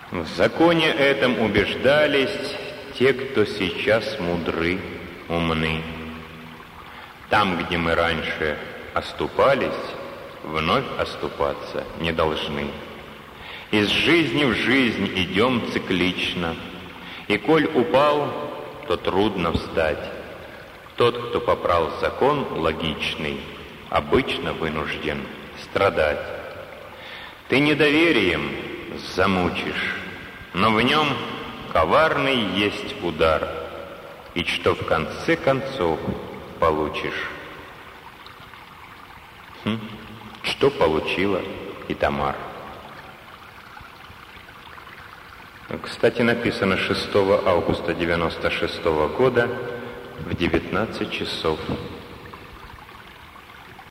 В законе этом убеждались те, кто сейчас мудры, умны. Там, где мы раньше оступались, вновь оступаться не должны. Из жизни в жизнь идем циклично, и коль упал, то трудно встать. Тот, кто попрал закон логичный, обычно вынужден страдать. Ты недоверием замучишь, но в нем коварный есть удар, и что в конце концов получишь. Что получила Итамар? Кстати, написано 6 августа 96 года в 19 часов